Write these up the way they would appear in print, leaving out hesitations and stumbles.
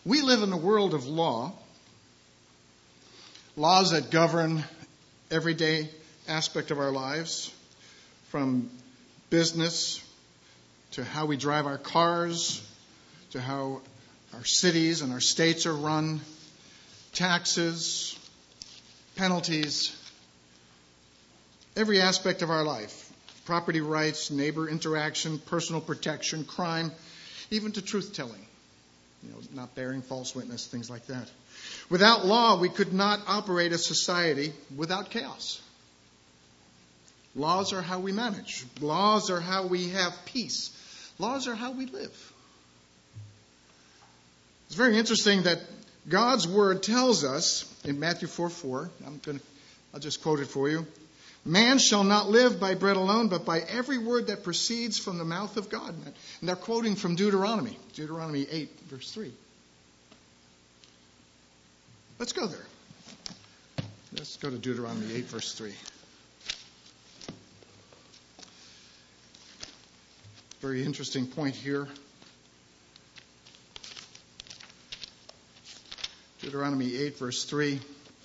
We live in a world of law, laws that govern everyday aspect of our lives, from business to how we drive our cars, to how our cities and our states are run, taxes, penalties, every aspect of our life, property rights, neighbor interaction, personal protection, crime, even to truth-telling, not bearing false witness, things like that. Without law, we could not operate a society without chaos. Laws are how we manage. Laws are how we have peace. Laws are how we live. It's very interesting that God's Word tells us in Matthew 4:4, I'll just quote it for you. Man shall not live by bread alone, but by every word that proceeds from the mouth of God. And they're quoting from Deuteronomy 8, verse 3. Let's go there. Let's go to Deuteronomy 8, verse 3. Very interesting point here. Deuteronomy 8, verse 3.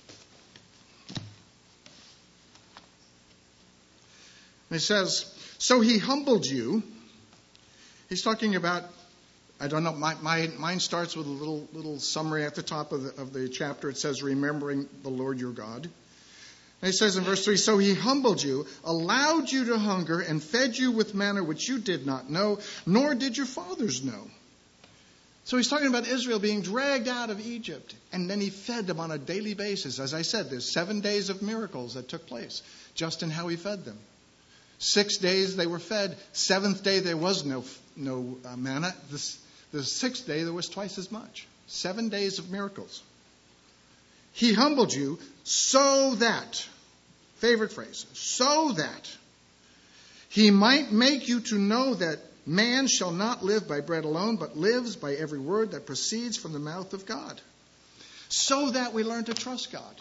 And it says, so he humbled you. He's talking about, I don't know, mine starts with a little summary at the top of the chapter. It says, remembering the Lord your God. And he says in verse 3, so he humbled you, allowed you to hunger, and fed you with manna which you did not know, nor did your fathers know. So he's talking about Israel being dragged out of Egypt, and then he fed them on a daily basis. As I said, there's 7 days of miracles that took place just in how he fed them. 6 days they were fed. 7th day there was no manna. The 6th day there was twice as much. 7 days of miracles. He humbled you so that, favorite phrase, so that he might make you to know that man shall not live by bread alone, but lives by every word that proceeds from the mouth of God. So that we learn to trust God.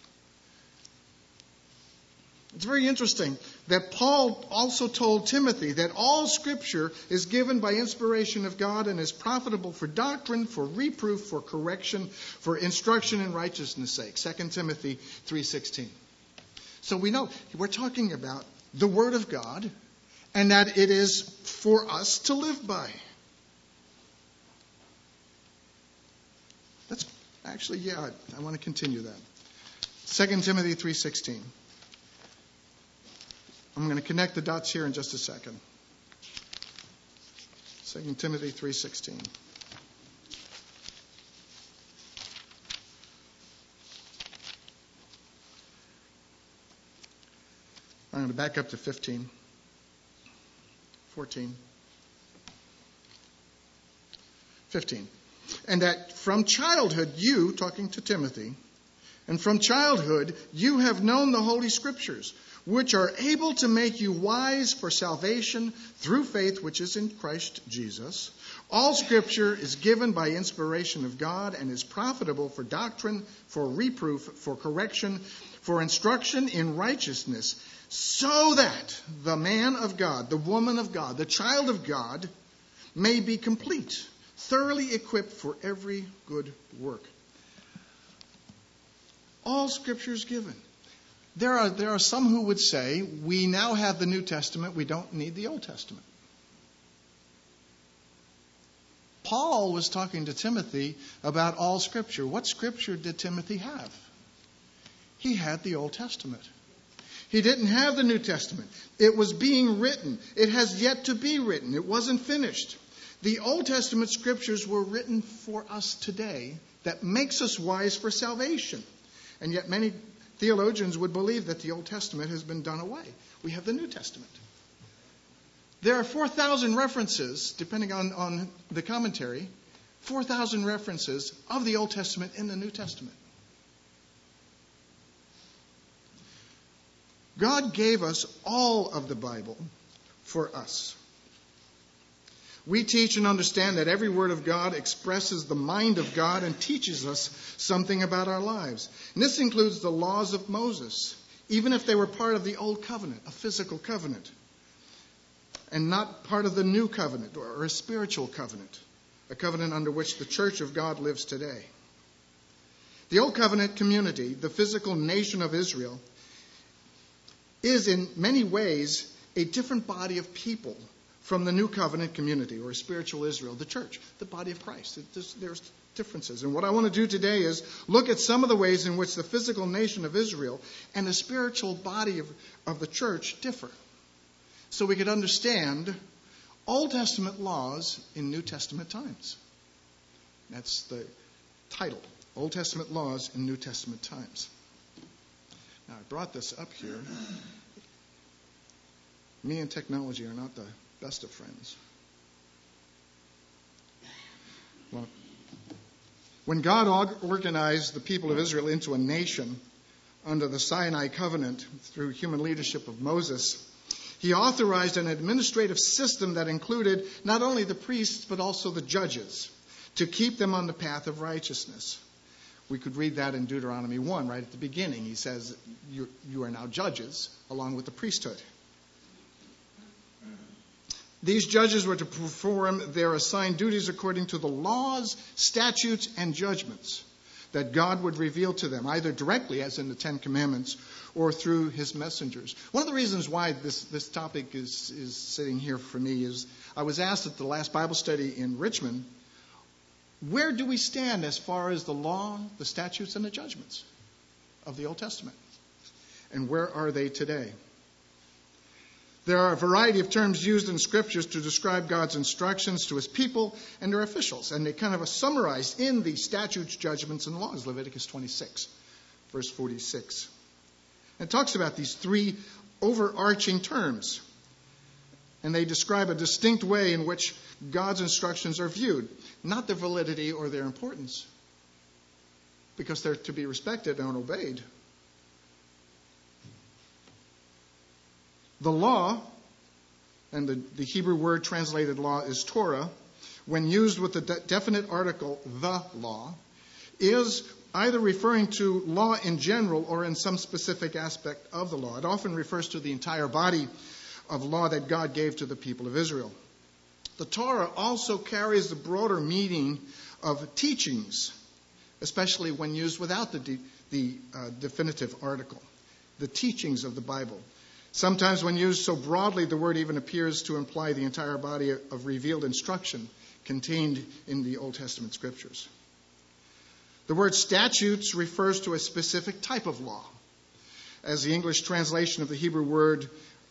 It's very interesting that Paul also told Timothy that all Scripture is given by inspiration of God and is profitable for doctrine, for reproof, for correction, for instruction in righteousness' sake. 2 Timothy 3:16. So we know we're talking about the Word of God and that it is for us to live by. I want to continue that. 2 Timothy 3:16. I'm going to connect the dots here in just a second. 2 Timothy 3:16. I'm going to back up to 15. 14. 15. And that from childhood you, talking to Timothy, and from childhood you have known the Holy Scriptures, which are able to make you wise for salvation through faith which is in Christ Jesus. All Scripture is given by inspiration of God and is profitable for doctrine, for reproof, for correction, for instruction in righteousness, so that the man of God, the woman of God, the child of God may be complete, thoroughly equipped for every good work. All Scripture is given. There are some who would say, we now have the New Testament, we don't need the Old Testament. Paul was talking to Timothy about all Scripture. What Scripture did Timothy have? He had the Old Testament. He didn't have the New Testament. It was being written. It has yet to be written. It wasn't finished. The Old Testament Scriptures were written for us today that makes us wise for salvation. And yet many theologians would believe that the Old Testament has been done away. We have the New Testament. There are 4,000 references, depending on the commentary, 4,000 references of the Old Testament in the New Testament. God gave us all of the Bible for us. We teach and understand that every word of God expresses the mind of God and teaches us something about our lives. And this includes the laws of Moses, even if they were part of the old covenant, a physical covenant, and not part of the new covenant or a spiritual covenant. a covenant under which the church of God lives today. The Old Covenant community, the physical nation of Israel, is in many ways a different body of people from the New Covenant community, or spiritual Israel, the church, the body of Christ. There's differences. And what I want to do today is look at some of the ways in which the physical nation of Israel and the spiritual body of the church differ, so we could understand Old Testament laws in New Testament times. That's the title, Old Testament laws in New Testament times. Now, I brought this up here. Me and technology are not the best of friends. Well, when God organized the people of Israel into a nation under the Sinai covenant through human leadership of Moses, he authorized an administrative system that included not only the priests but also the judges to keep them on the path of righteousness. We could read that in Deuteronomy 1 right at the beginning. He says, you are now judges along with the priesthood. These judges were to perform their assigned duties according to the laws, statutes, and judgments that God would reveal to them, either directly, as in the Ten Commandments, or through his messengers. One of the reasons why this topic is sitting here for me is I was asked at the last Bible study in Richmond, where do we stand as far as the law, the statutes, and the judgments of the Old Testament? And where are they today? There are a variety of terms used in scriptures to describe God's instructions to his people and their officials, and they kind of are summarized in the statutes, judgments, and laws, Leviticus 26, verse 46. It talks about these three overarching terms, and they describe a distinct way in which God's instructions are viewed, not their validity or their importance, because they're to be respected and obeyed. The law, and the Hebrew word translated law is Torah, when used with the definite article, the law, is either referring to law in general or in some specific aspect of the law. It often refers to the entire body of law that God gave to the people of Israel. The Torah also carries the broader meaning of teachings, especially when used without the definitive article, the teachings of the Bible. Sometimes when used so broadly, the word even appears to imply the entire body of revealed instruction contained in the Old Testament scriptures. The word statutes refers to a specific type of law, as the English translation of the Hebrew word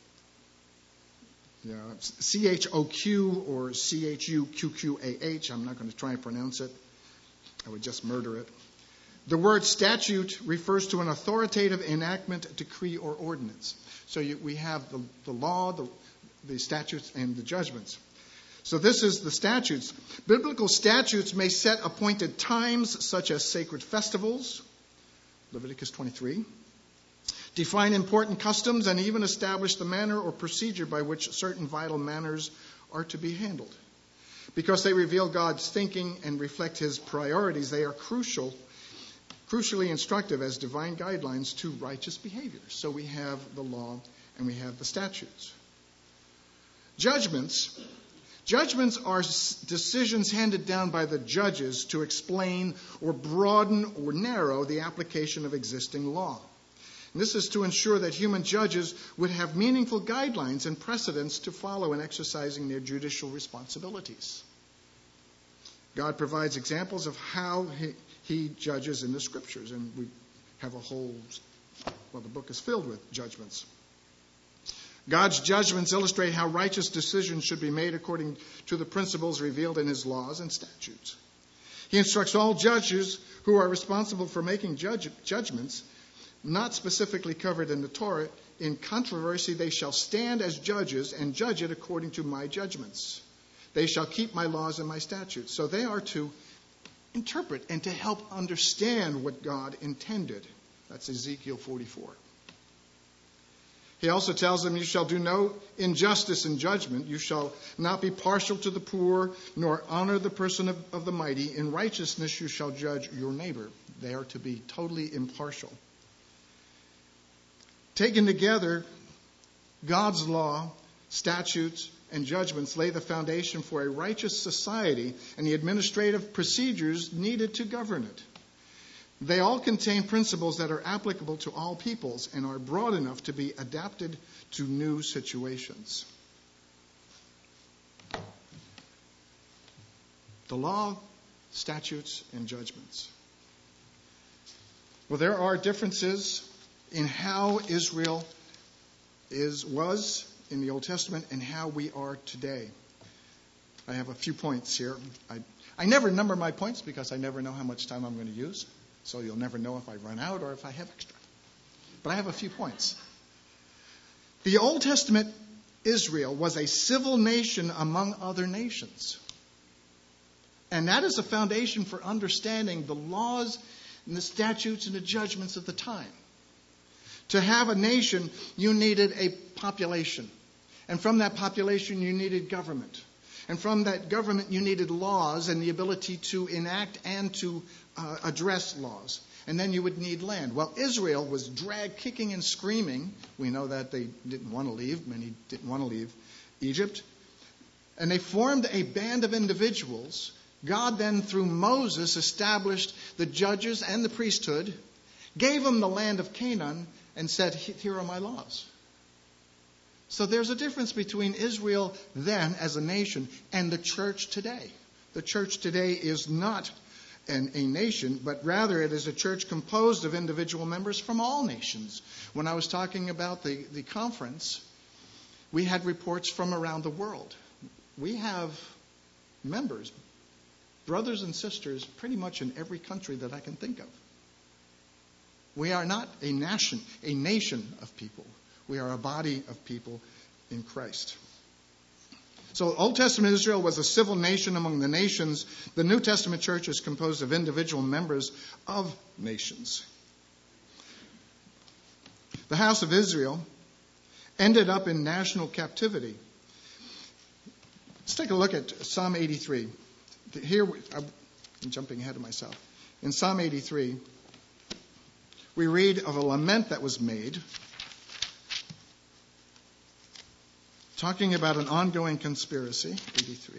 CHOQ or CHUQQAH. I'm not going to try and pronounce it. I would just murder it. The word statute refers to an authoritative enactment, decree, or ordinance. So we have the law, the statutes, and the judgments. So this is the statutes. Biblical statutes may set appointed times, such as sacred festivals, Leviticus 23, define important customs, and even establish the manner or procedure by which certain vital matters are to be handled. Because they reveal God's thinking and reflect his priorities, they are crucially instructive as divine guidelines to righteous behavior. So we have the law and we have the statutes. Judgments are decisions handed down by the judges to explain or broaden or narrow the application of existing law. And this is to ensure that human judges would have meaningful guidelines and precedents to follow in exercising their judicial responsibilities. God provides examples of how he judges in the scriptures, and we have the book is filled with judgments. God's judgments illustrate how righteous decisions should be made according to the principles revealed in his laws and statutes. He instructs all judges who are responsible for making judgments, not specifically covered in the Torah. In controversy, they shall stand as judges and judge it according to my judgments. They shall keep my laws and my statutes. So they are to interpret and to help understand what God intended. That's Ezekiel 44. He also tells them, you shall do no injustice in judgment. You shall not be partial to the poor, nor honor the person of the mighty. In righteousness you shall judge your neighbor. They are to be totally impartial. Taken together, God's law, statutes, and judgments lay the foundation for a righteous society and the administrative procedures needed to govern it. They all contain principles that are applicable to all peoples and are broad enough to be adapted to new situations. The law, statutes, and judgments. Well, there are differences in how Israel was in the Old Testament and how we are today. I have a few points here. I never number my points because I never know how much time I'm going to use. So you'll never know if I run out or if I have extra. But I have a few points. The Old Testament Israel was a civil nation among other nations. And that is a foundation for understanding the laws and the statutes and the judgments of the time. To have a nation, you needed a population. And from that population, you needed government. And from that government, you needed laws and the ability to enact and to address laws. And then you would need land. Well, Israel was dragged kicking and screaming. We know that they didn't want to leave. Many didn't want to leave Egypt. And they formed a band of individuals. God then, through Moses, established the judges and the priesthood, gave them the land of Canaan, and said, here are my laws. So there's a difference between Israel then as a nation and the church today. The church today is not a nation, but rather it is a church composed of individual members from all nations. When I was talking about the conference, we had reports from around the world. We have members, brothers and sisters, pretty much in every country that I can think of. We are not a nation of people. We are a body of people in Christ. So Old Testament Israel was a civil nation among the nations. The New Testament church is composed of individual members of nations. The house of Israel ended up in national captivity. Let's take a look at Psalm 83. Here, I'm jumping ahead of myself. In Psalm 83, we read of a lament that was made, talking about an ongoing conspiracy, 83.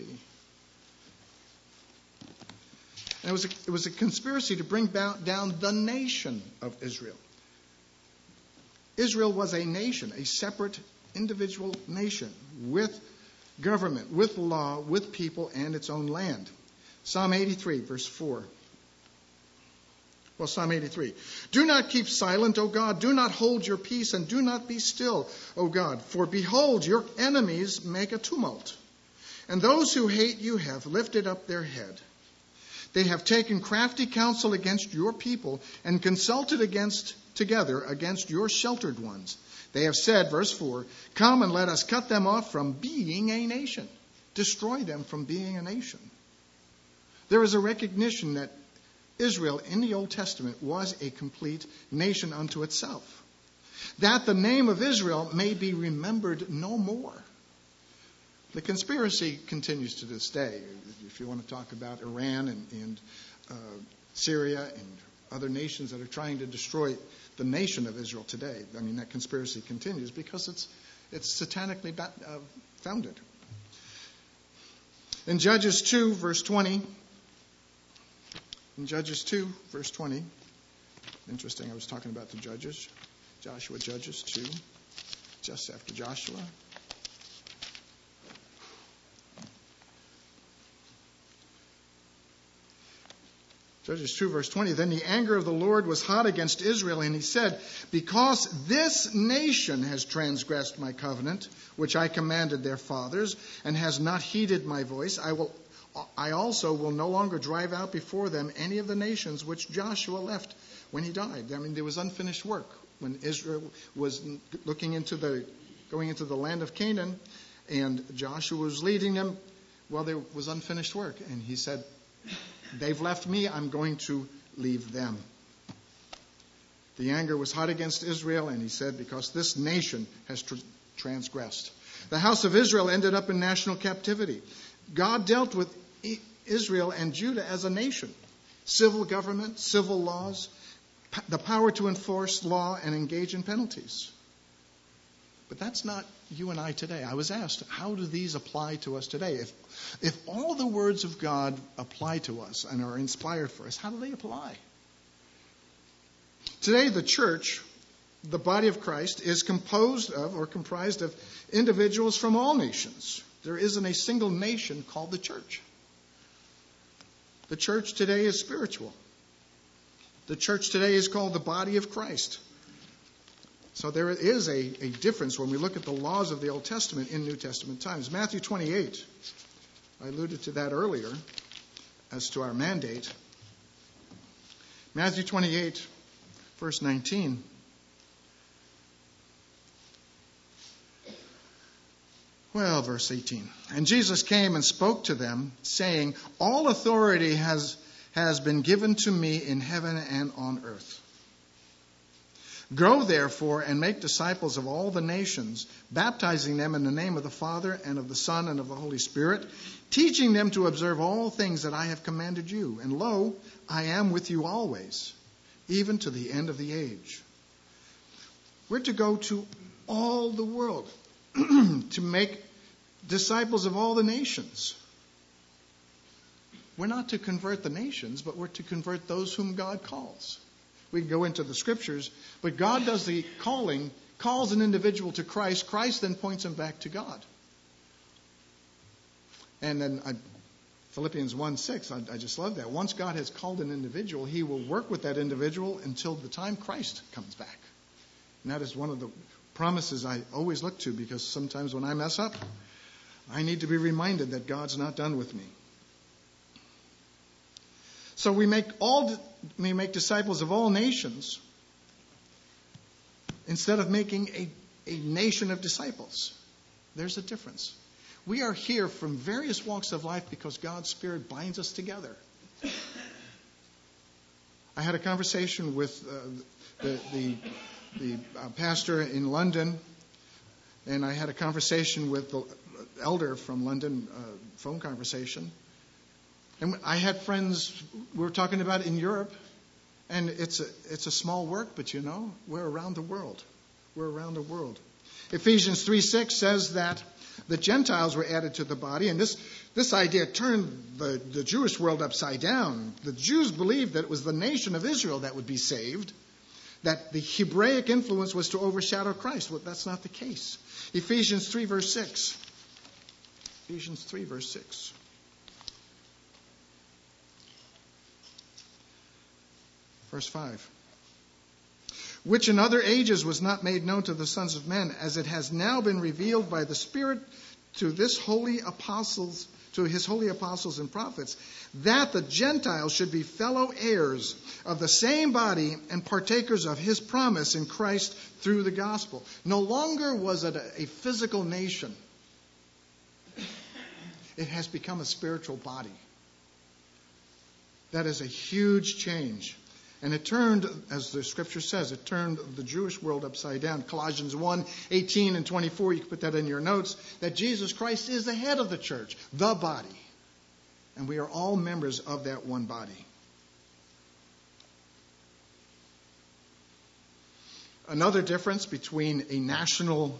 And it was a conspiracy to bring down the nation of Israel. Israel was a nation, a separate individual nation with government, with law, with people, and its own land. Psalm 83, verse 4. Well, Psalm 83. Do not keep silent, O God. Do not hold your peace, and do not be still, O God. For behold, your enemies make a tumult, and those who hate you have lifted up their head. They have taken crafty counsel against your people and consulted together against your sheltered ones. They have said, verse 4, come and let us cut them off from being a nation. Destroy them from being a nation. There is a recognition that Israel in the Old Testament was a complete nation unto itself. That the name of Israel may be remembered no more. The conspiracy continues to this day. If you want to talk about Iran and Syria and other nations that are trying to destroy the nation of Israel today, I mean, that conspiracy continues because it's satanically founded. In Judges 2, verse 20, in Judges 2, verse 20, interesting, I was talking about the Judges, Judges 2, just after Joshua. Judges 2, verse 20, then the anger of the Lord was hot against Israel, and he said, because this nation has transgressed my covenant, which I commanded their fathers, and has not heeded my voice, I also will no longer drive out before them any of the nations which Joshua left when he died. I mean, there was unfinished work. When Israel was going into the land of Canaan, and Joshua was leading them, well, there was unfinished work. And he said, they've left me, I'm going to leave them. The anger was hot against Israel, and he said, because this nation has transgressed. The house of Israel ended up in national captivity. God dealt with Israel and Judah as a nation. Civil government, civil laws, the power to enforce law and engage in penalties. But that's not you and I today. I was asked, how do these apply to us today? If all the words of God apply to us and are inspired for us, how do they apply? Today, the church, the body of Christ, is composed of or comprised of individuals from all nations. There isn't a single nation called the church. The church today is spiritual. The church today is called the body of Christ. So there is a difference when we look at the laws of the Old Testament in New Testament times. Matthew 28, I alluded to that earlier as to our mandate. Matthew 28, verse 19. Well, verse 18. And Jesus came and spoke to them, saying, all authority has been given to me in heaven and on earth. Go, therefore, and make disciples of all the nations, baptizing them in the name of the Father and of the Son and of the Holy Spirit, teaching them to observe all things that I have commanded you. And lo, I am with you always, even to the end of the age. We're to go to all the world to make disciples of all the nations. We're not to convert the nations, but we're to convert those whom God calls. We can go into the scriptures, but God does the calling, calls an individual to Christ. Christ then points him back to God. And then Philippians 1:6, I just love that. Once God has called an individual, he will work with that individual until the time Christ comes back. And that is one of the promises I always look to, because sometimes when I mess up, I need to be reminded that God's not done with me. So we make disciples of all nations instead of making a nation of disciples. There's a difference. We are here from various walks of life because God's Spirit binds us together. I had a conversation with the pastor in London, and I had a conversation with the elder from London, phone conversation. And I had friends we were talking about in Europe, and it's a small work, but we're around the world. We're around the world. Ephesians 3:6 says that the Gentiles were added to the body, and this idea turned the Jewish world upside down. The Jews believed that it was the nation of Israel that would be saved, that the Hebraic influence was to overshadow Christ. Well, that's not the case. Ephesians 3, verse 6. Ephesians 3, verse 6. Verse 5. Which in other ages was not made known to the sons of men, as it has now been revealed by the Spirit to his holy apostles and prophets, that the Gentiles should be fellow heirs of the same body and partakers of his promise in Christ through the gospel. No longer was it a physical nation. It has become a spiritual body. That is a huge change. And it turned, as the scripture says, it turned the Jewish world upside down. Colossians 1:18 and 24, you can put that in your notes, that Jesus Christ is the head of the church, the body. And we are all members of that one body. Another difference between a national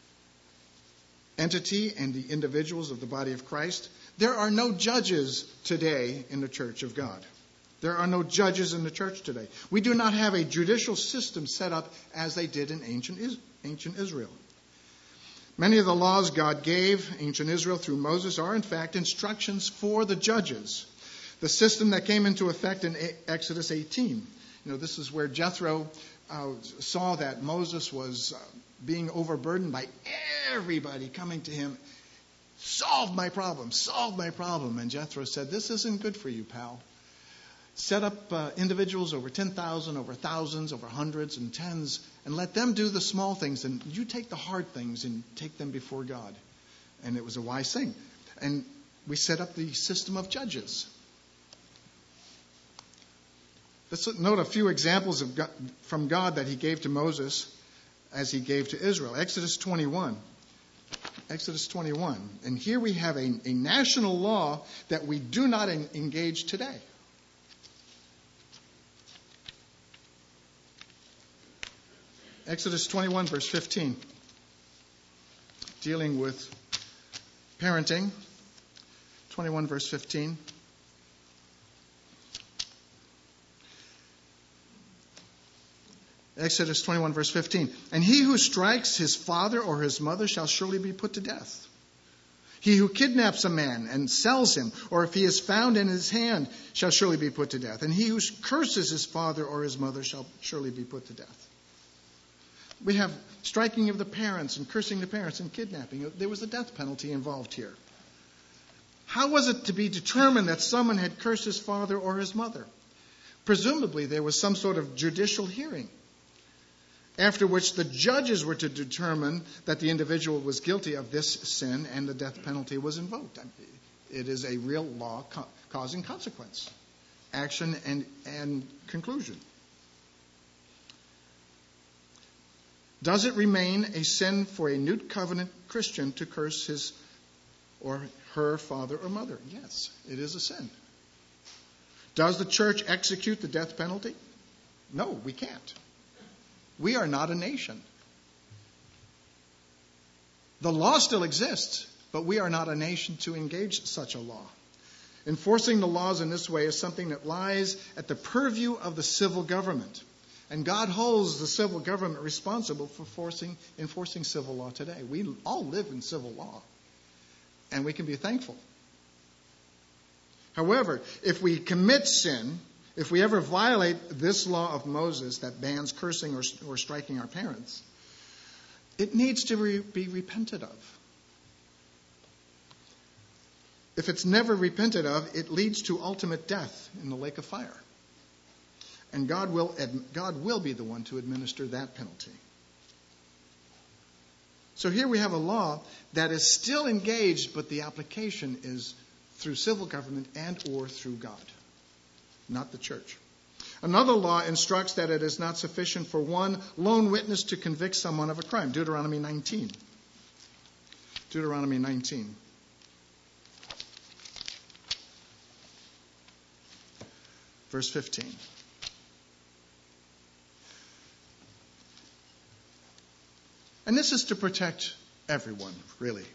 entity and the individuals of the body of Christ, there are no judges today in the church of God. There are no judges in the church today. We do not have a judicial system set up as they did in ancient Israel. Many of the laws God gave ancient Israel through Moses are, in fact, instructions for the judges. The system that came into effect in Exodus 18. This is where Jethro saw that Moses was being overburdened by everybody coming to him. Solve my problem. And Jethro said, this isn't good for you, pal. Set up individuals over 10,000, over thousands, over hundreds and tens, and let them do the small things, and you take the hard things and take them before God. And it was a wise thing. And we set up the system of judges. Let's note a few examples from God that he gave to Moses as he gave to Israel. Exodus 21. And here we have a national law that we do not engage today. Exodus 21, verse 15. dealing with parenting. 21 verse 15. Exodus 21 verse 15. And he who strikes his father or his mother shall surely be put to death. He who kidnaps a man and sells him, or if he is found in his hand, shall surely be put to death. And he who curses his father or his mother shall surely be put to death. We have striking of the parents and cursing the parents and kidnapping. There was a death penalty involved here. How was it to be determined that someone had cursed his father or his mother? Presumably there was some sort of judicial hearing, after which the judges were to determine that the individual was guilty of this sin and the death penalty was invoked. It is a real law causing consequence, action and conclusion. Does it remain a sin for a New Covenant Christian to curse his or her father or mother? Yes, it is a sin. Does the church execute the death penalty? No, we can't. We are not a nation. The law still exists, but we are not a nation to engage such a law. Enforcing the laws in this way is something that lies at the purview of the civil government. And God holds the civil government responsible for enforcing civil law today. We all live in civil law, and we can be thankful. However, if we commit sin, if we ever violate this law of Moses that bans cursing or striking our parents, it needs to be repented of. If it's never repented of, it leads to ultimate death in the lake of fire. And God will be the one to administer that penalty. So here we have a law that is still engaged, but the application is through civil government and or through God, not the church. Another law instructs that it is not sufficient for one lone witness to convict someone of a crime. Deuteronomy 19. Deuteronomy 19. Verse 15. And this is to protect everyone, really.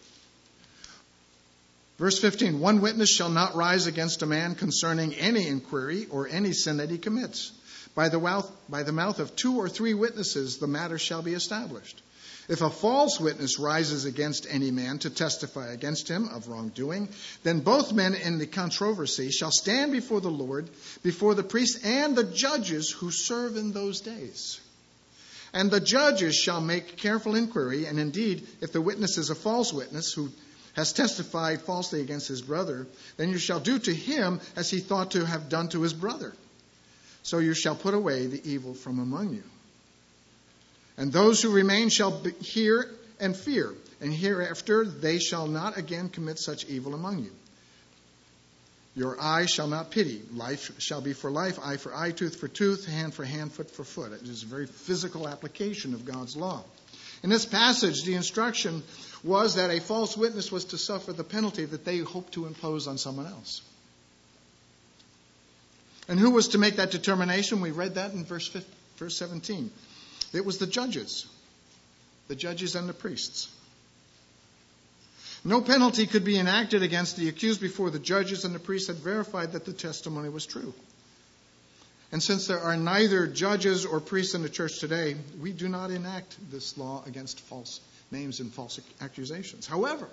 Verse 15, one witness shall not rise against a man concerning any inquiry or any sin that he commits. By the mouth of 2 or 3 witnesses, the matter shall be established. If a false witness rises against any man to testify against him of wrongdoing, then both men in the controversy shall stand before the Lord, before the priests and the judges who serve in those days. And the judges shall make careful inquiry, and indeed, if the witness is a false witness who has testified falsely against his brother, then you shall do to him as he thought to have done to his brother. So you shall put away the evil from among you. And those who remain shall hear and fear, and hereafter they shall not again commit such evil among you. Your eye shall not pity. Life shall be for life, eye for eye, tooth for tooth, hand for hand, foot for foot. It is a very physical application of God's law. In this passage, the instruction was that a false witness was to suffer the penalty that they hoped to impose on someone else. And who was to make that determination? We read that in verse 17. It was the judges and the priests. No penalty could be enacted against the accused before the judges and the priests had verified that the testimony was true. And since there are neither judges or priests in the church today, we do not enact this law against false names and false accusations. However,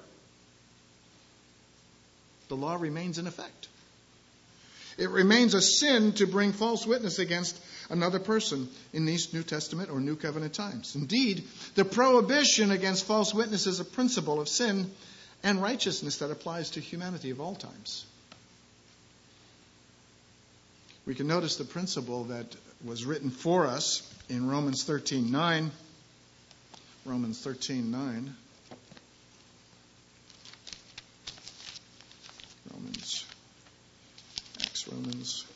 the law remains in effect. It remains a sin to bring false witness against another person in these New Testament or New Covenant times. Indeed, the prohibition against false witness is a principle of sin and righteousness that applies to humanity of all times. We can notice the principle that was written for us in Romans 13:9. Romans 13:9. Romans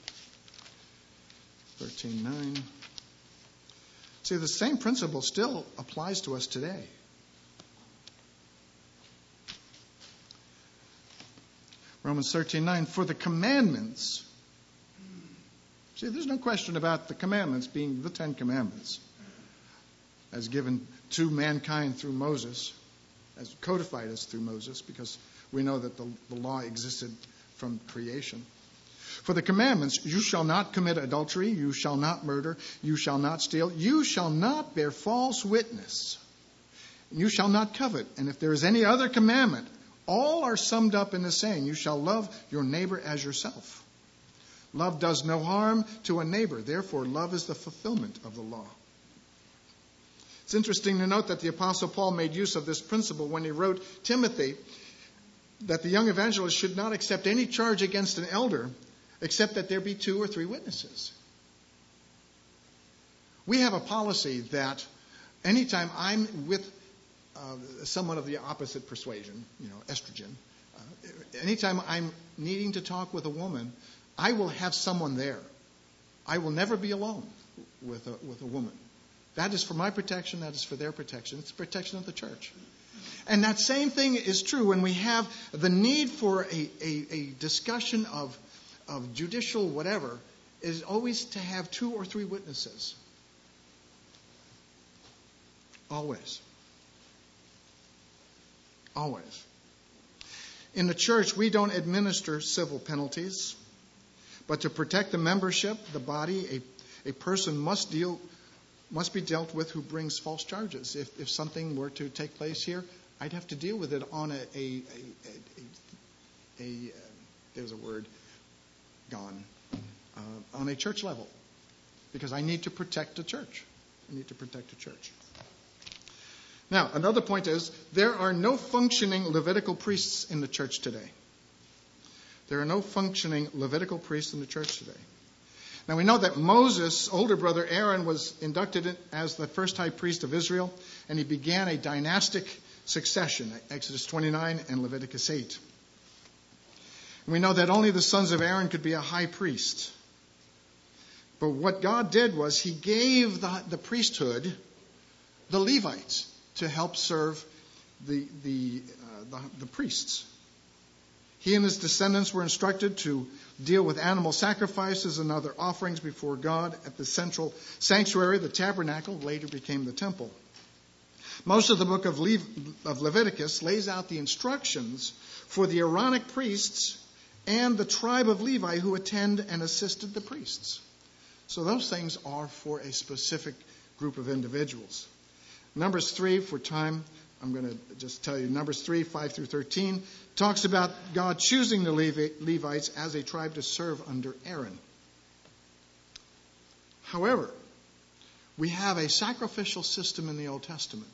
13:9. See, the same principle still applies to us today. Romans 13:9. For the commandments. See, there's no question about the commandments being the 10 Commandments as given to mankind through Moses. as codified as through Moses, because we know that the law existed from creation. For the commandments, you shall not commit adultery, you shall not murder, you shall not steal, you shall not bear false witness, you shall not covet. And if there is any other commandment, all are summed up in the saying, you shall love your neighbor as yourself. Love does no harm to a neighbor. Therefore, love is the fulfillment of the law. It's interesting to note that the Apostle Paul made use of this principle when he wrote Timothy that the young evangelist should not accept any charge against an elder except that there be 2 or 3 witnesses. We have a policy that anytime I'm with someone of the opposite persuasion, estrogen, anytime I'm needing to talk with a woman, I will have someone there. I will never be alone with a woman. That is for my protection. That is for their protection. It's the protection of the church. And that same thing is true when we have the need for a discussion of judicial whatever, is always to have 2 or 3 witnesses. Always. Always. In the church, we don't administer civil penalties, but to protect the membership, the body, a person must be dealt with who brings false charges. If something were to take place here, I'd have to deal with it on there's a word gone, on a church level, because I need to protect the church. Now, another point is there are no functioning Levitical priests in the church today. Now, we know that Moses' older brother Aaron was inducted as the first high priest of Israel, and he began a dynastic succession, Exodus 29 and Leviticus 8. And we know that only the sons of Aaron could be a high priest. But what God did was he gave the priesthood, the Levites, to help serve the priests. He and his descendants were instructed to deal with animal sacrifices and other offerings before God at the central sanctuary. The tabernacle later became the temple. Most of the book of Leviticus lays out the instructions for the Aaronic priests and the tribe of Levi who attend and assisted the priests. So those things are for a specific group of individuals. Numbers 3, for time, I'm going to just tell you, Numbers 3, 5 through 13, talks about God choosing the Levites as a tribe to serve under Aaron. However, we have a sacrificial system in the Old Testament.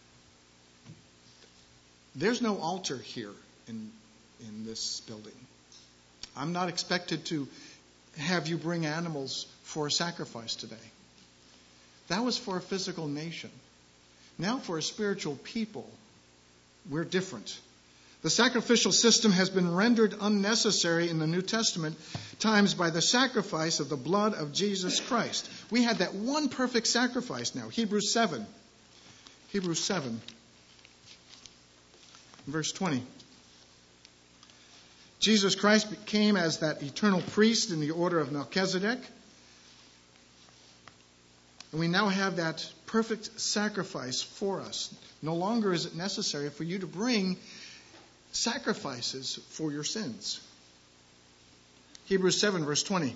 There's no altar here in this building. I'm not expected to have you bring animals for a sacrifice today. That was for a physical nation. Now for a spiritual people, we're different. The sacrificial system has been rendered unnecessary in the New Testament times by the sacrifice of the blood of Jesus Christ. We had that one perfect sacrifice now. Hebrews 7, verse 20. Jesus Christ came as that eternal priest in the order of Melchizedek. And we now have that perfect sacrifice for us. No longer is it necessary for you to bring sacrifices for your sins. Hebrews 7, verse 20.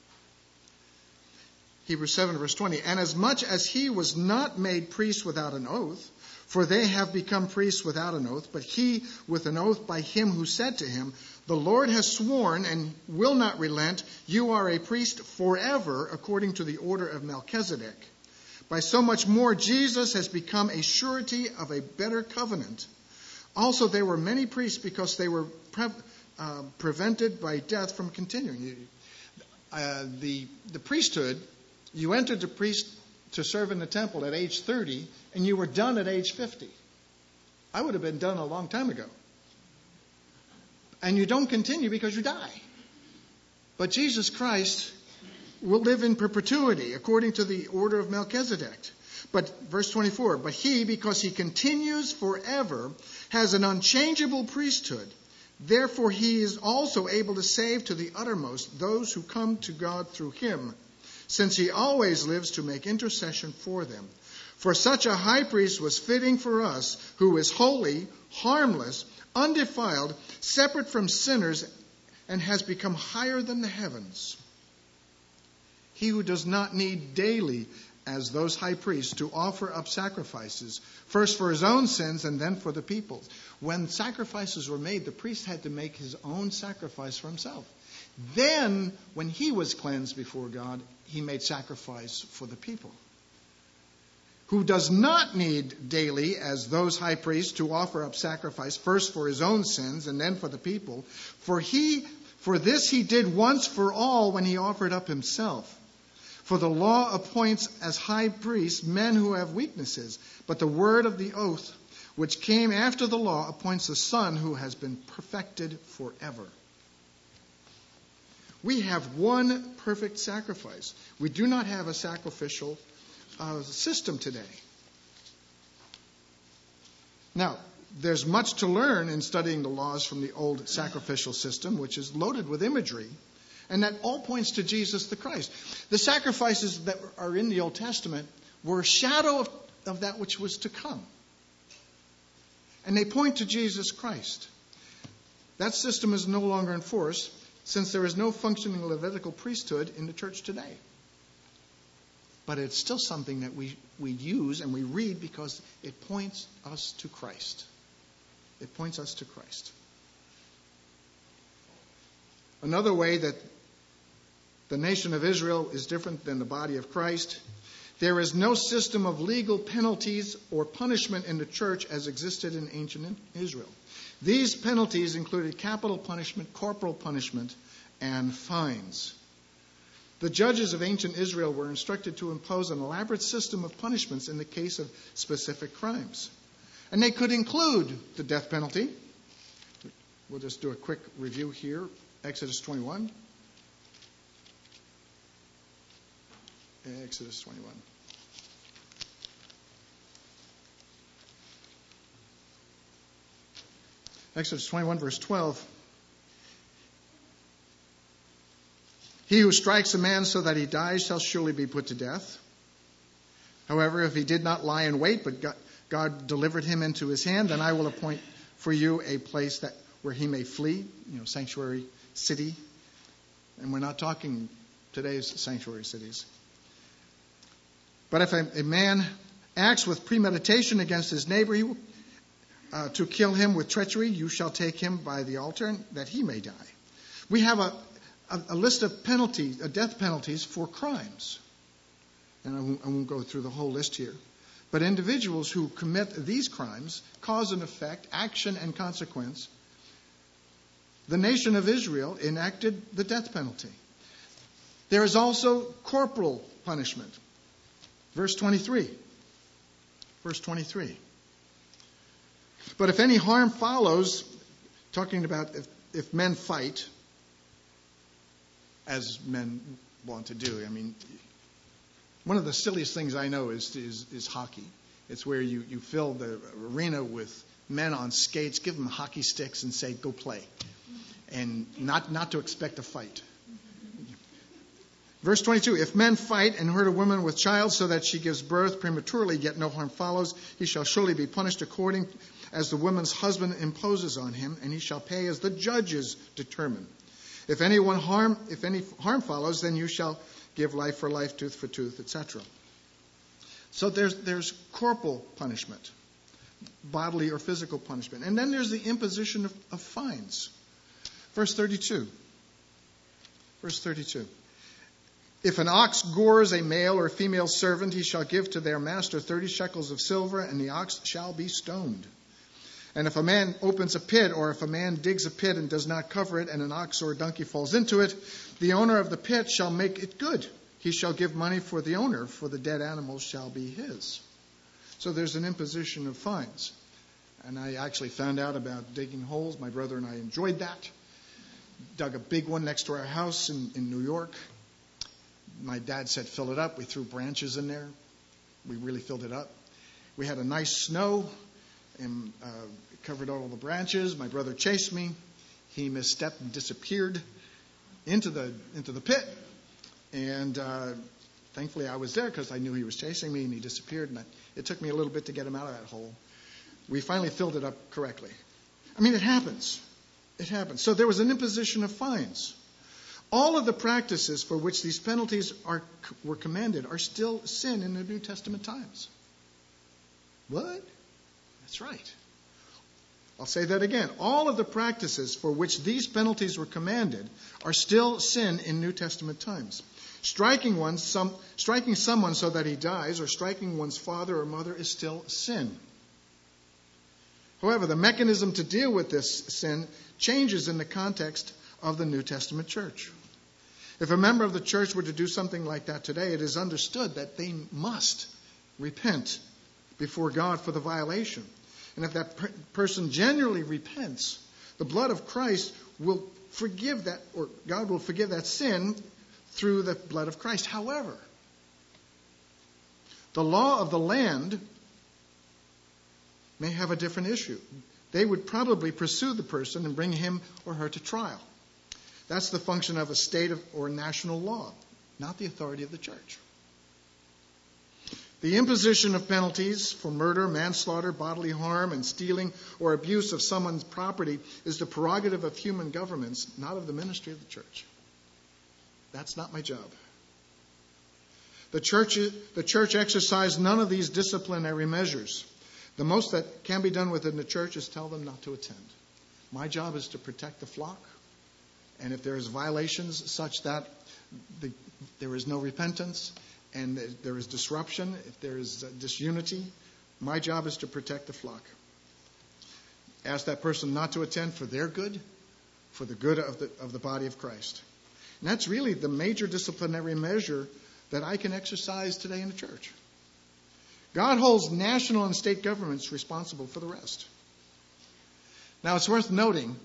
And as much as he was not made priest without an oath, for they have become priests without an oath, but he with an oath by him who said to him, the Lord has sworn and will not relent, you are a priest forever according to the order of Melchizedek. By so much more, Jesus has become a surety of a better covenant. Also, there were many priests because they were prevented by death from continuing. The priesthood, you entered the priest to serve in the temple at age 30, and you were done at age 50. I would have been done a long time ago. And you don't continue because you die. But Jesus Christ will live in perpetuity according to the order of Melchizedek. But verse 24, but he, because he continues forever, has an unchangeable priesthood. Therefore he is also able to save to the uttermost those who come to God through him, since he always lives to make intercession for them. For such a high priest was fitting for us, who is holy, harmless, undefiled, separate from sinners, and has become higher than the heavens. He who does not need daily, as those high priests, to offer up sacrifices, first for his own sins and then for the people's. When sacrifices were made, the priest had to make his own sacrifice for himself. Then, when he was cleansed before God, he made sacrifice for the people. Who does not need daily, as those high priests, to offer up sacrifice, first for his own sins and then for the people. For this he did once for all when he offered up himself. For the law appoints as high priests men who have weaknesses, but the word of the oath, which came after the law, appoints the Son who has been perfected forever. We have one perfect sacrifice. We do not have a sacrificial system today. Now, there's much to learn in studying the laws from the old sacrificial system, which is loaded with imagery, and that all points to Jesus the Christ. The sacrifices that are in the Old Testament were a shadow of that which was to come. And they point to Jesus Christ. That system is no longer in force, since there is no functioning Levitical priesthood in the church today. But it's still something that we use and we read because it points us to Christ. It points us to Christ. Another way that the nation of Israel is different than the body of Christ, there is no system of legal penalties or punishment in the church as existed in ancient Israel. These penalties included capital punishment, corporal punishment, and fines. The judges of ancient Israel were instructed to impose an elaborate system of punishments in the case of specific crimes. And they could include the death penalty. We'll just do a quick review here. Exodus 21. Exodus 21. Exodus 21, verse 12. He who strikes a man so that he dies shall surely be put to death. However, if he did not lie in wait, but God delivered him into his hand, then I will appoint for you a place where he may flee, sanctuary city. And we're not talking today's sanctuary cities. But if a man acts with premeditation against his neighbor to kill him with treachery, you shall take him by the altar that he may die. We have a list of penalties, death penalties for crimes. And I won't go through the whole list here. But individuals who commit these crimes, cause and effect, action and consequence, the nation of Israel enacted the death penalty. There is also corporal punishment. Verse 23. Verse 23. But if any harm follows, talking about if men fight, as men want to do. I mean, one of the silliest things I know is hockey. It's where you fill the arena with men on skates, give them hockey sticks and say, go play. And not to expect a fight. Verse 22, if men fight and hurt a woman with child so that she gives birth prematurely, yet no harm follows, he shall surely be punished according as the woman's husband imposes on him, and he shall pay as the judges determine. If any harm follows, then you shall give life for life, tooth for tooth, etc. So there's corporal punishment, bodily or physical punishment. And then there's the imposition of fines. Verse 32. Verse 32. If an ox gores a male or female servant, he shall give to their master 30 shekels of silver, and the ox shall be stoned. And if a man opens a pit, or if a man digs a pit and does not cover it, and an ox or a donkey falls into it, the owner of the pit shall make it good. He shall give money for the owner, for the dead animal shall be his. So there's an imposition of fines. And I actually found out about digging holes. My brother and I enjoyed that. Dug a big one next to our house in New York. My dad said, fill it up. We threw branches in there. We really filled it up. We had a nice snow and covered all the branches. My brother chased me. He misstepped and disappeared into the pit. And Thankfully, I was there because I knew he was chasing me, and he disappeared, and it took me a little bit to get him out of that hole. We finally filled it up correctly. I mean, it happens. It happens. So there was an imposition of fines. All of the practices for which these penalties were commanded are still sin in the New Testament times. What? That's right. I'll say that again. All of the practices for which these penalties were commanded are still sin in New Testament times. Striking someone so that he dies, or striking one's father or mother, is still sin. However, the mechanism to deal with this sin changes in the context of the New Testament church. If a member of the church were to do something like that today, it is understood that they must repent before God for the violation. And if that person genuinely repents, the blood of Christ will forgive that, or God will forgive that sin through the blood of Christ. However, the law of the land may have a different issue. They would probably pursue the person and bring him or her to trial. That's the function of a state or national law, not the authority of the church. The imposition of penalties for murder, manslaughter, bodily harm, and stealing or abuse of someone's property is the prerogative of human governments, not of the ministry of the church. That's not my job. The church exercised none of these disciplinary measures. The most that can be done within the church is tell them not to attend. My job is to protect the flock. And if there is violations such that there is no repentance and there is disruption, if there is disunity, my job is to protect the flock. Ask that person not to attend for their good, for the good of the body of Christ. And that's really the major disciplinary measure that I can exercise today in the church. God holds national and state governments responsible for the rest. Now, it's worth noting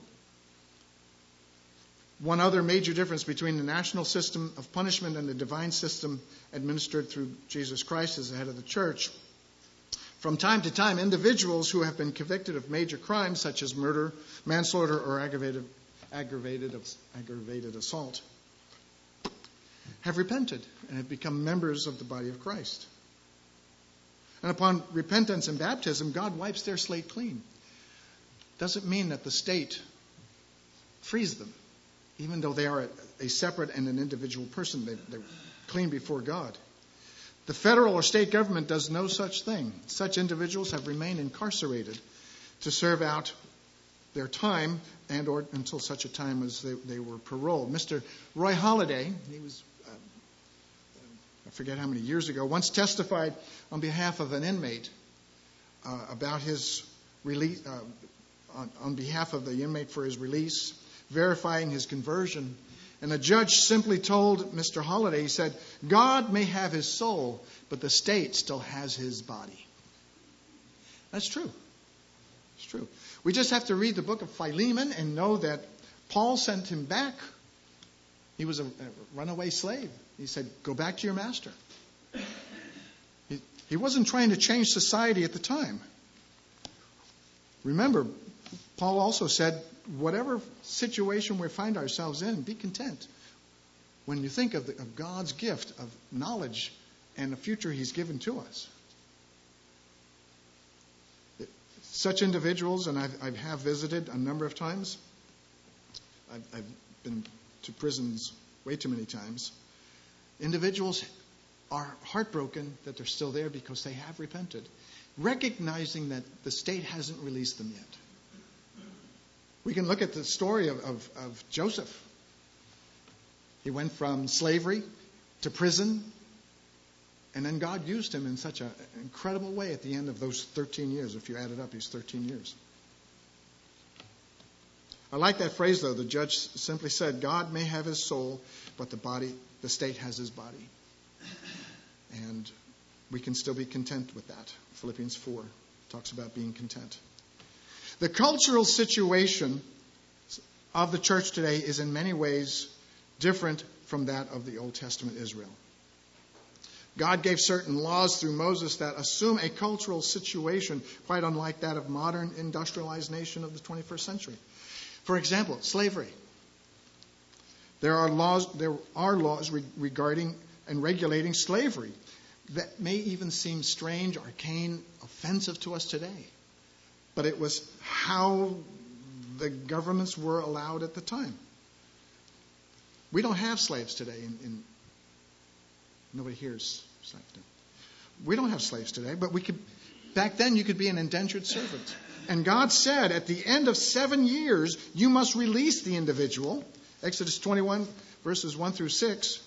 one other major difference between the national system of punishment and the divine system administered through Jesus Christ as the head of the church. From time to time, individuals who have been convicted of major crimes such as murder, manslaughter, or aggravated assault have repented and have become members of the body of Christ. And upon repentance and baptism, God wipes their slate clean. Doesn't mean that the state frees them. Even though they are a separate and an individual person, they're clean before God. The federal or state government does no such thing. Such individuals have remained incarcerated to serve out their time and or until such a time as they were paroled. Mr. Roy Halladay, he was, I forget how many years ago, once testified on behalf of an inmate about his release, on behalf of the inmate for his release, verifying his conversion. And the judge simply told Mr. Halladay, he said, God may have his soul, but the state still has his body. That's true. It's true. We just have to read the book of Philemon and know that Paul sent him back. He was a runaway slave. He said, go back to your master. He wasn't trying to change society at the time. Remember, Paul also said, whatever situation we find ourselves in, be content. When you think of God's gift of knowledge and the future He's given to us. Such individuals, and I have visited a number of times. I've been to prisons way too many times. Individuals are heartbroken that they're still there because they have repented, recognizing that the state hasn't released them yet. We can look at the story of Joseph. He went from slavery to prison, and then God used him in such an incredible way at the end of those 13 years. If you add it up, he's 13 years. I like that phrase, though. The judge simply said, God may have his soul, but the state has his body. And we can still be content with that. Philippians 4 talks about being content. The cultural situation of the church today is in many ways different from that of the Old Testament Israel. God gave certain laws through Moses that assume a cultural situation quite unlike that of modern industrialized nation of the 21st century. For example, slavery. There are laws regarding and regulating slavery. That may even seem strange, arcane, offensive to us today. But it was how the governments were allowed at the time. We don't have slaves today. Nobody hears slaves. We don't have slaves today, but we could. Back then, you could be an indentured servant. And God said, at the end of 7 years, you must release the individual. Exodus 21, verses 1 through 6.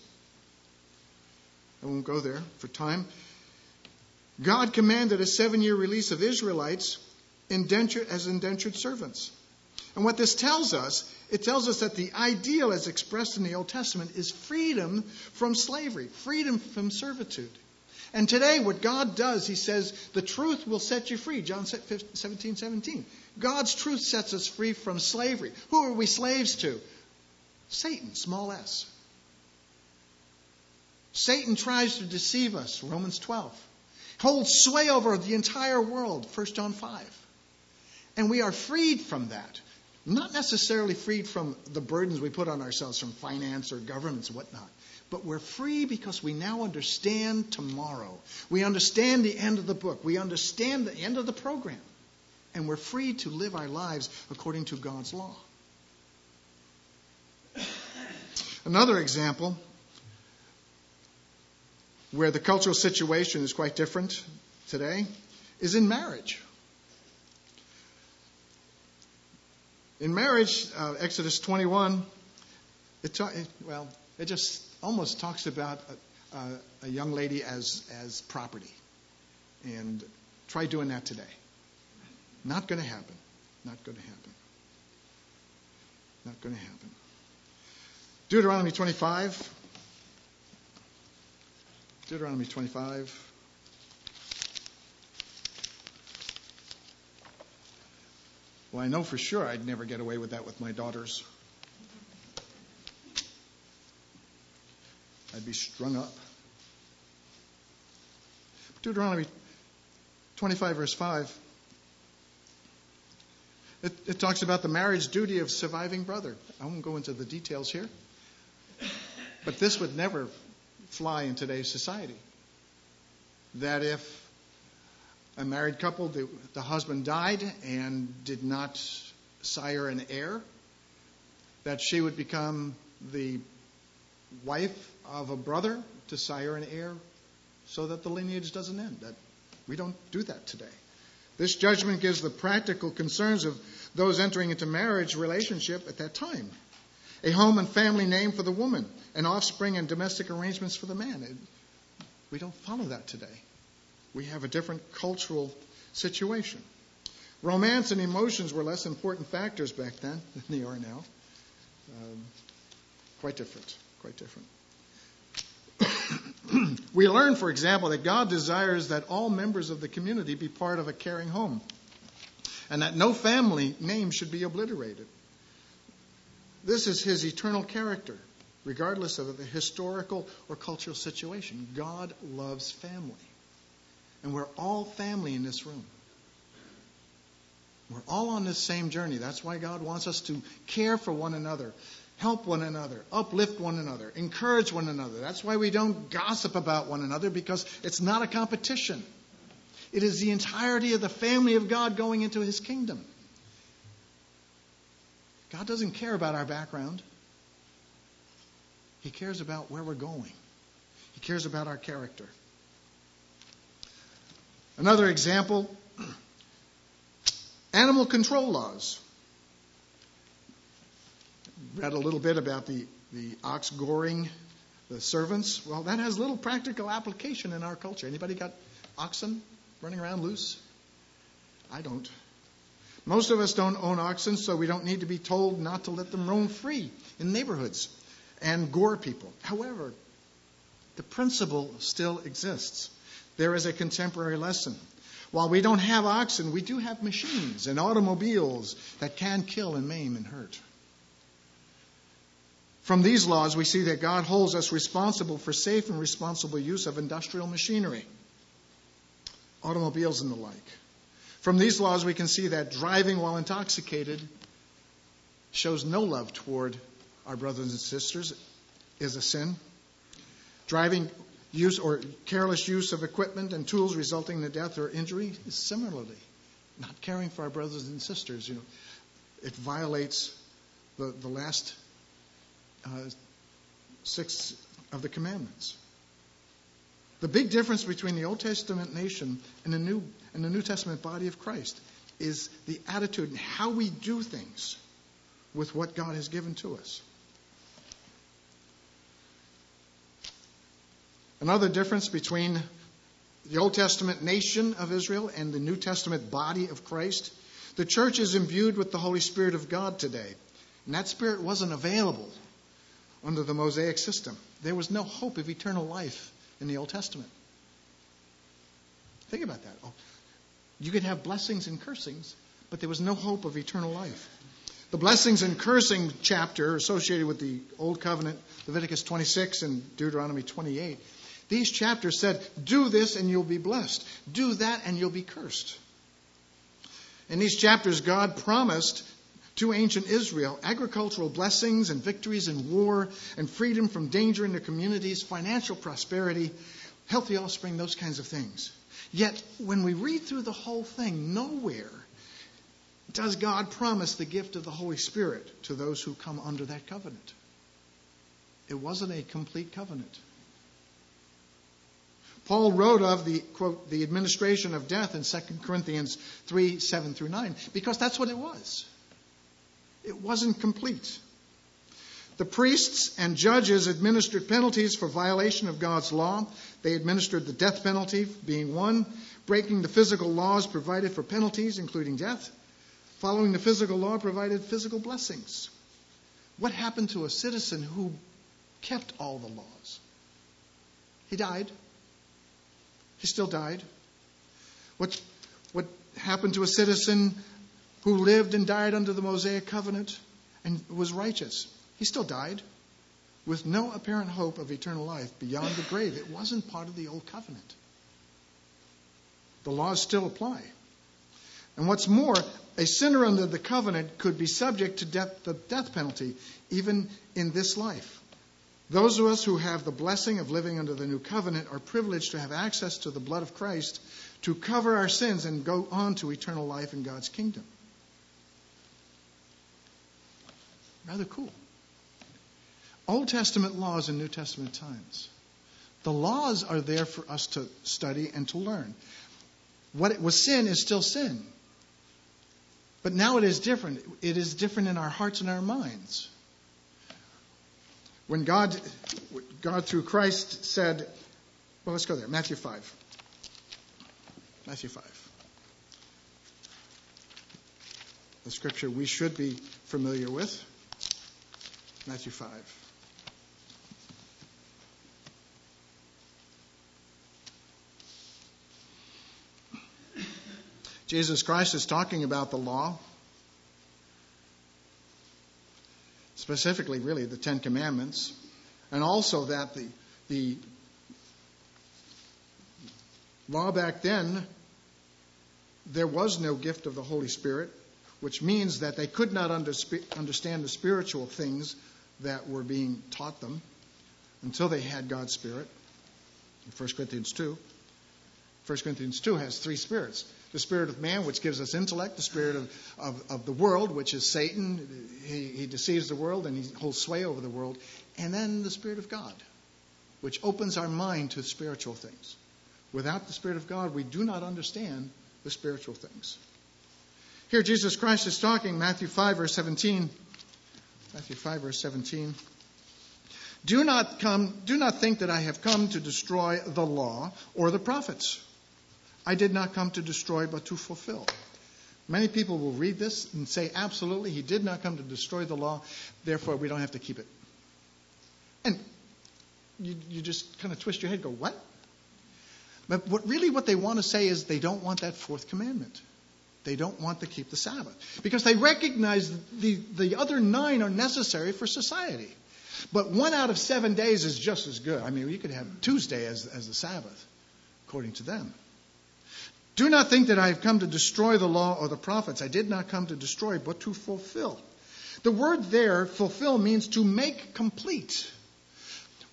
I won't go there for time. God commanded a 7-year release of Israelites as indentured servants. And what this tells us, it tells us that the ideal as expressed in the Old Testament is freedom from slavery, freedom from servitude. And today what God does, he says, the truth will set you free. John 17:17. God's truth sets us free from slavery. Who are we slaves to? Satan, small s. Satan tries to deceive us, Romans 12. Holds sway over the entire world, 1 John 5. And we are freed from that. Not necessarily freed from the burdens we put on ourselves from finance or governments and whatnot. But we're free because we now understand tomorrow. We understand the end of the book. We understand the end of the program. And we're free to live our lives according to God's law. Another example where the cultural situation is quite different today is in marriage. In marriage, Exodus 21, it just almost talks about a young lady as property. And try doing that today. Not going to happen. Not going to happen. Not going to happen. Deuteronomy 25. Deuteronomy 25. Well, I know for sure I'd never get away with that with my daughters. I'd be strung up. Deuteronomy 25, verse 5. It talks about the marriage duty of surviving brother. I won't go into the details here. But this would never fly in today's society. That if a married couple, the husband died and did not sire an heir, that she would become the wife of a brother to sire an heir so that the lineage doesn't end. That we don't do that today. This judgment gives the practical concerns of those entering into marriage relationship at that time. A home and family name for the woman, an offspring and domestic arrangements for the man. We don't follow that today. We have a different cultural situation. Romance and emotions were less important factors back then than they are now. Quite different. Quite different. We learn, for example, that God desires that all members of the community be part of a caring home, and that no family name should be obliterated. This is his eternal character, regardless of the historical or cultural situation. God loves family. And we're all family in this room. We're all on this same journey. That's why God wants us to care for one another, help one another, uplift one another, encourage one another. That's why we don't gossip about one another, because it's not a competition. It is the entirety of the family of God going into his kingdom. God doesn't care about our background. He cares about where we're going. He cares about our character. Another example, animal control laws. Read a little bit about the ox goring the servants. Well, that has little practical application in our culture. Anybody got oxen running around loose? I don't. Most of us don't own oxen, so we don't need to be told not to let them roam free in neighborhoods and gore people. However, the principle still exists. There is a contemporary lesson. While we don't have oxen, we do have machines and automobiles that can kill and maim and hurt. From these laws, we see that God holds us responsible for safe and responsible use of industrial machinery, automobiles and the like. From these laws, we can see that driving while intoxicated shows no love toward our brothers and sisters, is a sin. Driving use or careless use of equipment and tools resulting in death or injury is similarly not caring for our brothers and sisters. It violates the last 6 of the commandments. The big difference between the Old Testament nation and the New Testament body of Christ is the attitude and how we do things with what God has given to us. Another difference between the Old Testament nation of Israel and the New Testament body of Christ, the church is imbued with the Holy Spirit of God today. And that Spirit wasn't available under the Mosaic system. There was no hope of eternal life in the Old Testament. Think about that. You could have blessings and cursings, but there was no hope of eternal life. The blessings and cursing chapter associated with the Old Covenant, Leviticus 26 and Deuteronomy 28, these chapters said, do this and you'll be blessed. Do that and you'll be cursed. In these chapters, God promised to ancient Israel agricultural blessings and victories in war and freedom from danger in their communities, financial prosperity, healthy offspring, those kinds of things. Yet, when we read through the whole thing, nowhere does God promise the gift of the Holy Spirit to those who come under that covenant. It wasn't a complete covenant. Paul wrote of the, quote, the administration of death in 2 Corinthians 3, 7 through 9, because that's what it was. It wasn't complete. The priests and judges administered penalties for violation of God's law. They administered the death penalty, being one. Breaking the physical laws provided for penalties, including death. Following the physical law provided physical blessings. What happened to a citizen who kept all the laws? He died. He still died. What happened to a citizen who lived and died under the Mosaic covenant and was righteous? He still died with no apparent hope of eternal life beyond the grave. It wasn't part of the old covenant. The laws still apply. And what's more, a sinner under the covenant could be subject to the death penalty even in this life. Those of us who have the blessing of living under the new covenant are privileged to have access to the blood of Christ to cover our sins and go on to eternal life in God's kingdom. Rather cool. Old Testament laws and New Testament times. The laws are there for us to study and to learn. What was sin is still sin. But now it is different. It is different in our hearts and our minds. When God through Christ said, well, let's go there. Matthew 5. Matthew 5. The scripture we should be familiar with. Matthew 5. Jesus Christ is talking about the law. Specifically, really, the Ten Commandments. And also that the law back then, there was no gift of the Holy Spirit, which means that they could not understand the spiritual things that were being taught them until they had God's Spirit. In 1 Corinthians 2. 1 Corinthians 2 has 3 spirits. The spirit of man, which gives us intellect. The spirit of the world, which is Satan. He deceives the world and he holds sway over the world. And then the Spirit of God, which opens our mind to spiritual things. Without the Spirit of God, we do not understand the spiritual things. Here Jesus Christ is talking, Matthew 5, verse 17. Matthew 5, verse 17. Do not think that I have come to destroy the law or the prophets. I did not come to destroy, but to fulfill. Many people will read this and say, absolutely, he did not come to destroy the law, therefore we don't have to keep it. And you just kind of twist your head and go, what? But what they want to say is they don't want that 4th commandment. They don't want to keep the Sabbath. Because they recognize the other 9 are necessary for society. But 1 out of 7 days is just as good. I mean, you could have Tuesday as the Sabbath, according to them. Do not think that I have come to destroy the law or the prophets. I did not come to destroy, but to fulfill. The word there, fulfill, means to make complete.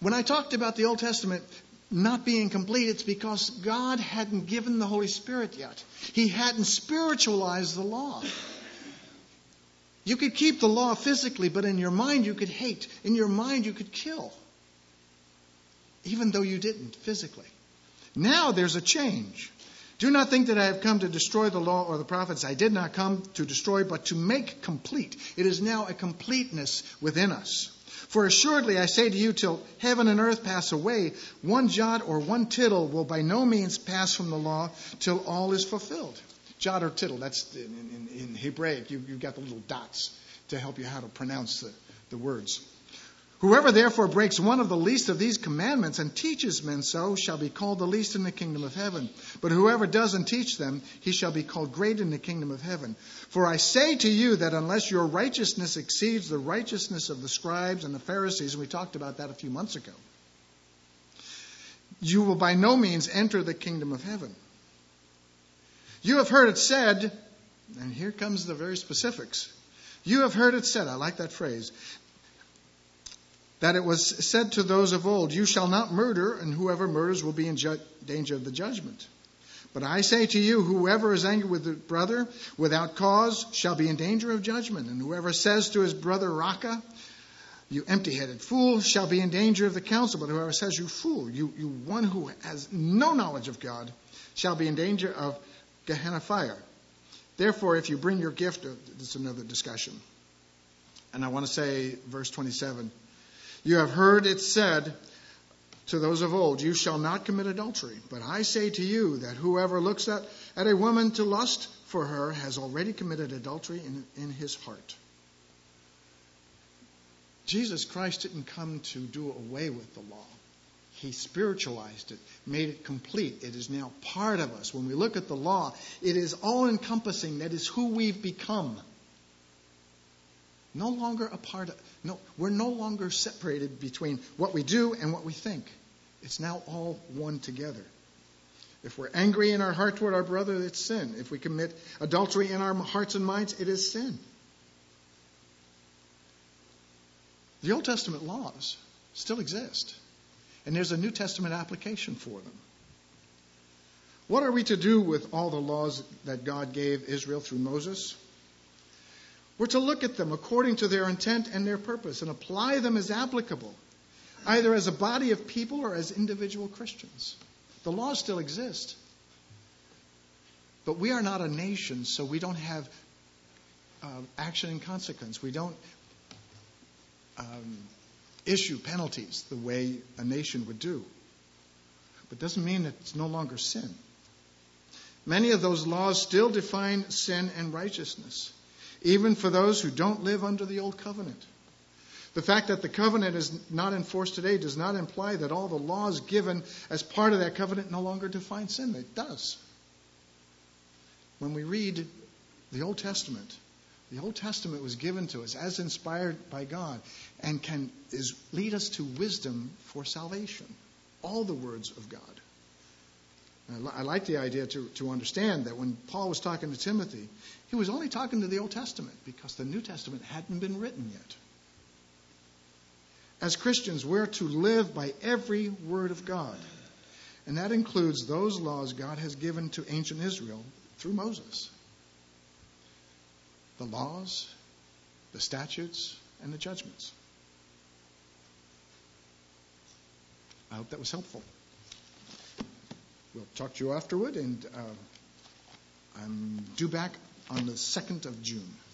When I talked about the Old Testament not being complete, it's because God hadn't given the Holy Spirit yet. He hadn't spiritualized the law. You could keep the law physically, but in your mind you could hate. In your mind you could kill. Even though you didn't physically. Now there's a change. Do not think that I have come to destroy the law or the prophets. I did not come to destroy, but to make complete. It is now a completeness within us. For assuredly I say to you, till heaven and earth pass away, one jot or one tittle will by no means pass from the law till all is fulfilled. Jot or tittle, that's in Hebraic. You've got the little dots to help you how to pronounce the words. Whoever therefore breaks one of the least of these commandments and teaches men so shall be called the least in the kingdom of heaven. But whoever doesn't teach them, he shall be called great in the kingdom of heaven. For I say to you that unless your righteousness exceeds the righteousness of the scribes and the Pharisees, and we talked about that a few months ago, you will by no means enter the kingdom of heaven. You have heard it said, and here comes the very specifics. You have heard it said, I like that phrase, that it was said to those of old, you shall not murder, and whoever murders will be in danger of the judgment. But I say to you, whoever is angry with a brother without cause shall be in danger of judgment. And whoever says to his brother, Raka, you empty-headed fool, shall be in danger of the council. But whoever says, you fool, you one who has no knowledge of God, shall be in danger of Gehenna fire. Therefore, if you bring your gift, this is another discussion. And I want to say, verse 27, you have heard it said to those of old, you shall not commit adultery. But I say to you that whoever looks at a woman to lust for her has already committed adultery in his heart. Jesus Christ didn't come to do away with the law. He spiritualized it, made it complete. It is now part of us. When we look at the law, it is all-encompassing. That is who we've become. No longer a part of... No, we're no longer separated between what we do and what we think. It's now all one together. If we're angry in our heart toward our brother, it's sin. If we commit adultery in our hearts and minds, it is sin. The Old Testament laws still exist. And there's a New Testament application for them. What are we to do with all the laws that God gave Israel through Moses? We're to look at them according to their intent and their purpose and apply them as applicable, either as a body of people or as individual Christians. The laws still exist. But we are not a nation, so we don't have action and consequence. We don't issue penalties the way a nation would do. But it doesn't mean that it's no longer sin. Many of those laws still define sin and righteousness, even for those who don't live under the old covenant. The fact that the covenant is not enforced today does not imply that all the laws given as part of that covenant no longer define sin. It does. When we read the Old Testament was given to us as inspired by God and can lead us to wisdom for salvation. All the words of God. I like the idea to understand that when Paul was talking to Timothy, he was only talking to the Old Testament because the New Testament hadn't been written yet. As Christians, we're to live by every word of God. And that includes those laws God has given to ancient Israel through Moses. The laws, the statutes, and the judgments. I hope that was helpful. We'll talk to you afterward, and I'm due back on the 2nd of June.